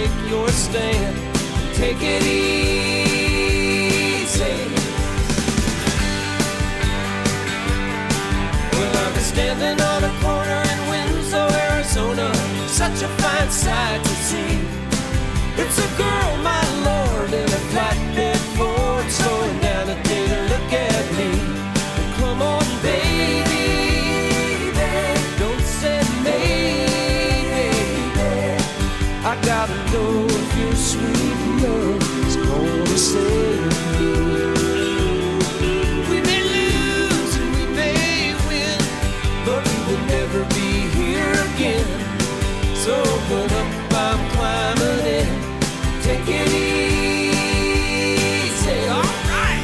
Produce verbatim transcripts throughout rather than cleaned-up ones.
take your stand. Take it easy. Well, I've been standing on a corner in Winslow, Arizona, such a fine sight to see. It's a girl, my lord, in a flatbed Ford, slowing down to take a look at me. Well, come on, baby, don't say maybe. I gotta know if your sweet love is gonna save me. We may lose and we may win, but we will never be here again. So open up, I'm climbing in. Take it easy, all right.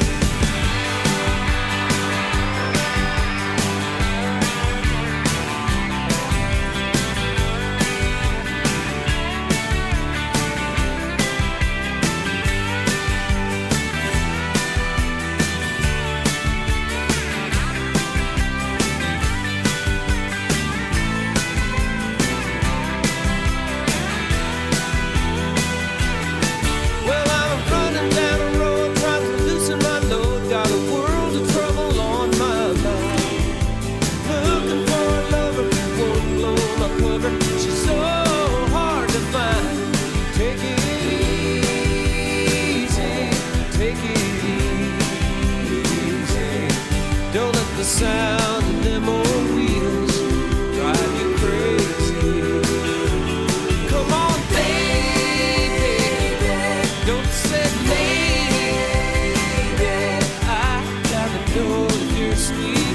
Sound of them old wheels drive you crazy. Come on, baby, don't say maybe. I gotta know if you're sweet.